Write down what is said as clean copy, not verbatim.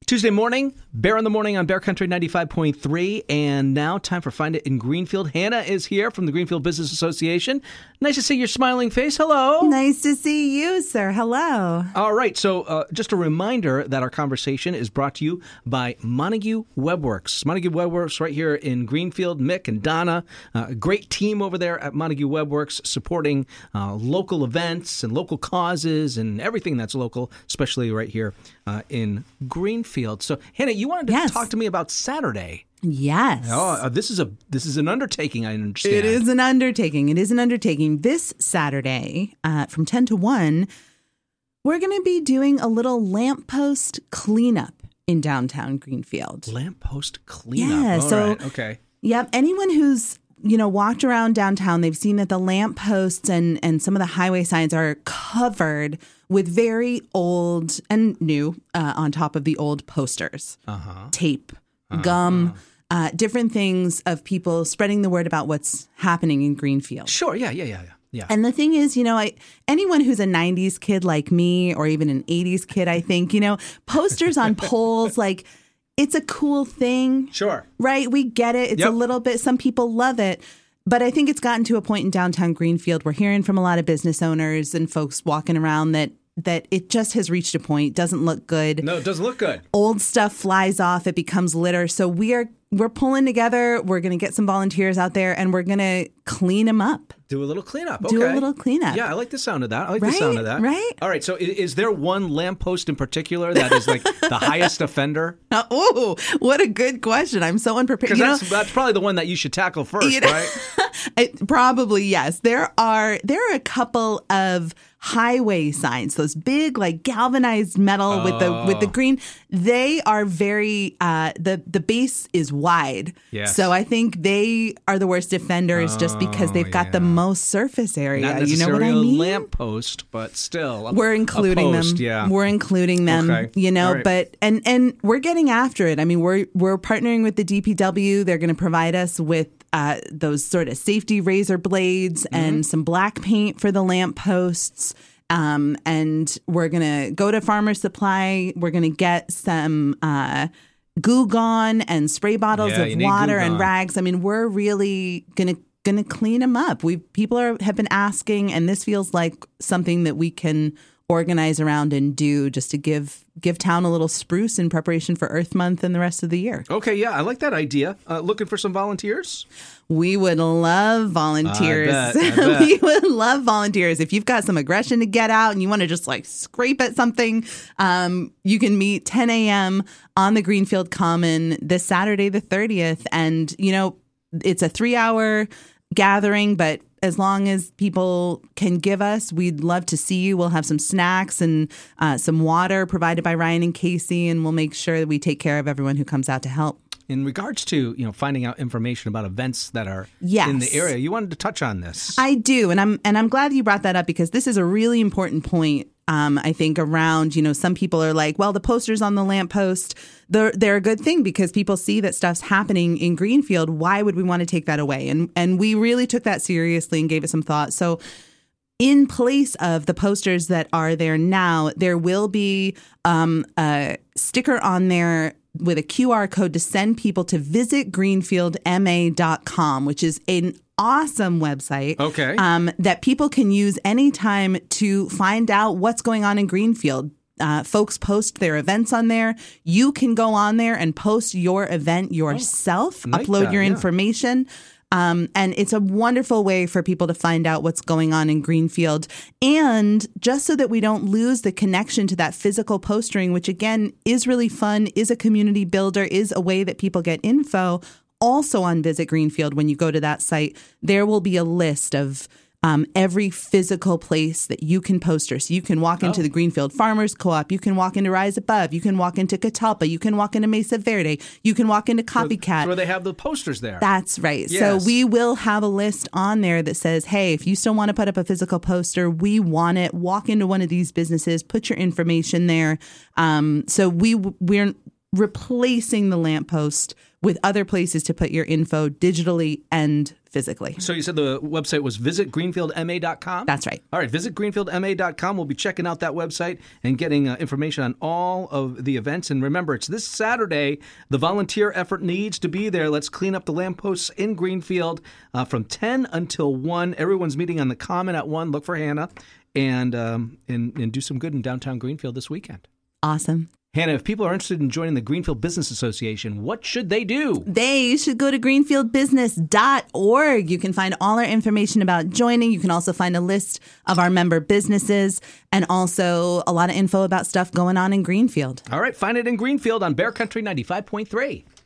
Tuesday morning, Bear in the Morning on Bear Country 95.3. And now time for Find It in Greenfield. Hannah is here from the Greenfield Business Association. Nice to see your smiling face. Hello. Nice to see you, sir. Hello. All right. So just a reminder that our conversation is brought to you by Montague Webworks. Montague Webworks right here in Greenfield. Mick and Donna, a great team over there at Montague Webworks supporting local events and local causes and everything that's local, especially right here in Greenfield. So, Hannah, you wanted to talk to me about Saturday. Yes. Oh, this is an undertaking, I understand. It is an undertaking. This Saturday from 10 to 1, we're going to be doing a little lamppost cleanup in downtown Greenfield. Lamppost cleanup. Yeah. All right. Okay. Yep. Anyone who's walked around downtown, they've seen that the lampposts and some of the highway signs are covered with very old and new on top of the old posters, tape, gum, different things of people spreading the word about what's happening in Greenfield. Sure. Yeah. And the thing is, anyone who's a 90s kid like me or even an 80s kid, I think, posters on poles, like, it's a cool thing. Sure. Right? We get it. It's a little bit, some people love it. But I think it's gotten to a point in downtown Greenfield. We're hearing from a lot of business owners and folks walking around that it just has reached a point. It doesn't look good. No, it doesn't look good. Old stuff flies off. It becomes litter. So we're pulling together. We're going to get some volunteers out there and we're going to clean them up. Do a little cleanup. Do a little cleanup. Yeah, I like the sound of that. Right? All right. So is there one lamppost in particular that is like the highest offender? Oh, what a good question. I'm so unprepared. Because that's probably the one that you should tackle first, right? Probably, yes. There are a couple of highway signs, those big like galvanized metal with the green. They are very the base is wide. Yes. So I think they are the worst offenders just because they've got the most surface area. Not necessarily you know what I mean? A lamppost, but still we're including them. Yeah. We're including them. Okay. Right. But and we're getting after it. I mean, we're partnering with the DPW. They're going to provide us with those sort of safety razor blades and some black paint for the lampposts. And we're going to go to Farmer's Supply. We're going to get some Goo Gone and spray bottles of water and rags. I mean, we're really going to clean them up. People have been asking, and this feels like something that we can organize around and do just to give town a little spruce in preparation for Earth Month and the rest of the year. Okay, yeah, I like that idea. Looking for some volunteers? We would love volunteers. I bet. We would love volunteers. If you've got some aggression to get out and you want to just like scrape at something, you can meet 10 a.m. on the Greenfield Common this Saturday, the 30th. And, it's a 3-hour gathering, but as long as people can give us, we'd love to see you. We'll have some snacks and some water provided by Ryan and Casey, and we'll make sure that we take care of everyone who comes out to help. In regards to, finding out information about events that are in the area, you wanted to touch on this. I do, and I'm glad you brought that up because this is a really important point. I think around, some people are like, well, the posters on the lamppost, they're a good thing because people see that stuff's happening in Greenfield. Why would we want to take that away? And we really took that seriously and gave it some thought. So in place of the posters that are there now, there will be a sticker on there with a QR code to send people to visitgreenfieldma.com, which is an awesome website that people can use anytime to find out what's going on in Greenfield. Folks post their events on there. You can go on there and post your event yourself, upload your information. And it's a wonderful way for people to find out what's going on in Greenfield. And just so that we don't lose the connection to that physical postering, which again is really fun, is a community builder, is a way that people get info. Also on Visit Greenfield, when you go to that site, there will be a list of every physical place that you can poster. So you can walk into the Greenfield Farmers Co-op. You can walk into Rise Above. You can walk into Catalpa. You can walk into Mesa Verde. You can walk into Copycat. So where they have the posters there. That's right. Yes. So we will have a list on there that says, hey, if you still want to put up a physical poster, we want it. Walk into one of these businesses. Put your information there. So we're replacing the lamppost with other places to put your info digitally and physically. So you said the website was visitgreenfieldma.com? That's right. All right, visitgreenfieldma.com. We'll be checking out that website and getting information on all of the events. And remember, it's this Saturday. The volunteer effort needs to be there. Let's clean up the lampposts in Greenfield from 10 until 1. Everyone's meeting on the Common at 1. Look for Hannah and do some good in downtown Greenfield this weekend. Awesome. Hannah, if people are interested in joining the Greenfield Business Association, what should they do? They should go to greenfieldbusiness.org. You can find all our information about joining. You can also find a list of our member businesses and also a lot of info about stuff going on in Greenfield. All right, find it in Greenfield on Bear Country 95.3.